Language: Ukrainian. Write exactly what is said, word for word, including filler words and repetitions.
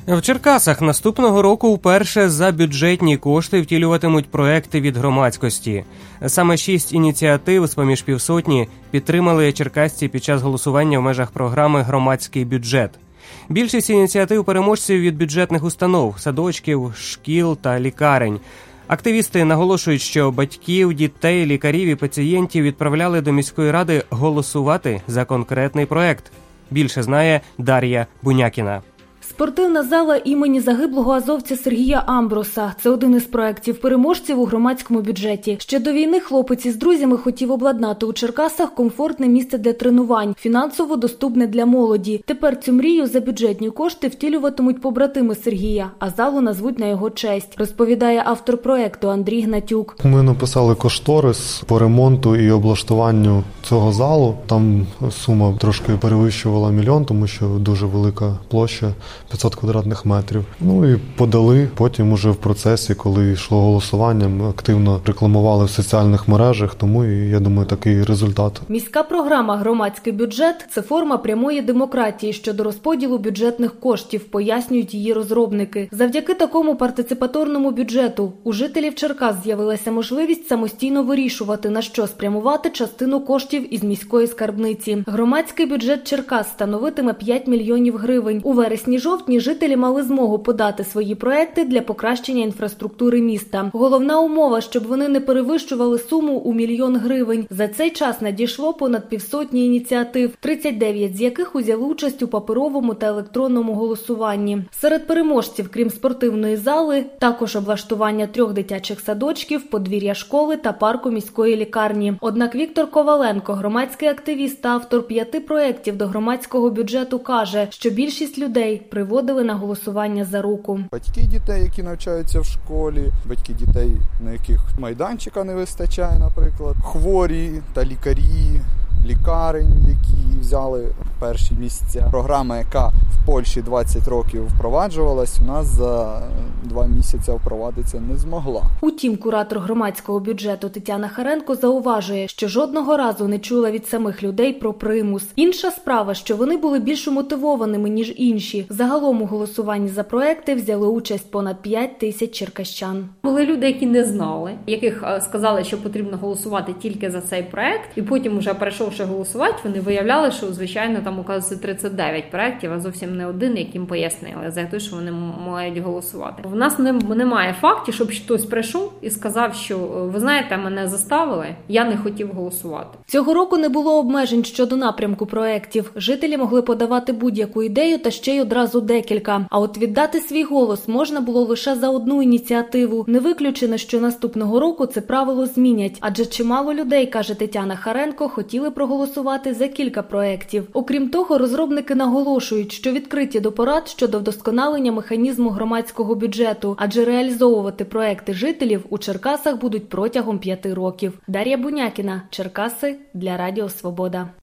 В Черкасах наступного року вперше за бюджетні кошти втілюватимуть проекти від громадськості. Саме шість ініціатив з-поміж півсотні підтримали черкасці під час голосування в межах програми «Громадський бюджет». Більшість ініціатив переможців від бюджетних установ, садочків, шкіл та лікарень. Активісти наголошують, що батьків, дітей, лікарів і пацієнтів відправляли до міської ради голосувати за конкретний проект. Більше знає Дар'я Бунякіна. Спортивна зала імені загиблого азовця Сергія Амброса – це один із проєктів переможців у громадському бюджеті. Ще до війни хлопець із друзями хотів обладнати у Черкасах комфортне місце для тренувань, фінансово доступне для молоді. Тепер цю мрію за бюджетні кошти втілюватимуть побратими Сергія, а залу назвуть на його честь, розповідає автор проєкту Андрій Гнатюк. Ми написали кошторис по ремонту і облаштуванню цього залу. Там сума трошки перевищувала мільйон, тому що дуже велика площа. п'ятсот квадратних метрів. Ну і подали. Потім уже в процесі, коли йшло голосування, ми активно рекламували в соціальних мережах, тому і, я думаю, такий результат. Міська програма «Громадський бюджет» – це форма прямої демократії щодо розподілу бюджетних коштів, пояснюють її розробники. Завдяки такому партиципаторному бюджету у жителів Черкас з'явилася можливість самостійно вирішувати, на що спрямувати частину коштів із міської скарбниці. Громадський бюджет Черкас становитиме п'ять мільйонів гривень. У вересні-жовтні жителі мали змогу подати свої проекти для покращення інфраструктури міста. Головна умова, щоб вони не перевищували суму у мільйон гривень. За цей час надійшло понад півсотні ініціатив, тридцять дев'ять з яких узяли участь у паперовому та електронному голосуванні. Серед переможців, крім спортивної зали, також облаштування трьох дитячих садочків, подвір'я школи та парку міської лікарні. Однак Віктор Коваленко, громадський активіст та автор п'яти проєктів до громадського бюджету, каже, що більшість людей приводили на голосування за руку. Батьки дітей, які навчаються в школі, батьки дітей, на яких майданчика не вистачає, наприклад, хворі та лікарі, лікарень, які взяли перші місця. Програма, яка в Польщі двадцять років впроваджувалась, у нас за два місяці впровадитися не змогла. Утім, куратор громадського бюджету Тетяна Харенко зауважує, що жодного разу не чула від самих людей про примус. Інша справа, що вони були більш мотивованими, ніж інші. Загалом у голосуванні за проекти взяли участь понад п'ять тисяч черкащан. Були люди, які не знали, яких сказали, що потрібно голосувати тільки за цей проект, і потім, уже перейшовши голосувати, вони виявляли, що, звичайно, там, оказується, тридцять дев'ять проєктів, а зовсім не один, яким пояснили за те, що вони мають голосувати. В нас немає фактів, щоб хтось прийшов і сказав, що, ви знаєте, мене заставили, я не хотів голосувати. Цього року не було обмежень щодо напрямку проєктів. Жителі могли подавати будь-яку ідею та ще й одразу декілька. А от віддати свій голос можна було лише за одну ініціативу. Не виключено, що наступного року це правило змінять. Адже чимало людей, каже Тетяна Харенко, хотіли проголосувати за кілька проєктів. Окрім того, розробники наголошують, що відкриті до порад щодо вдосконалення механізму громадського бюджету, адже реалізовувати проекти жителів у Черкасах будуть протягом п'яти років. Дар'я Бунякіна, Черкаси, для Радіо Свобода.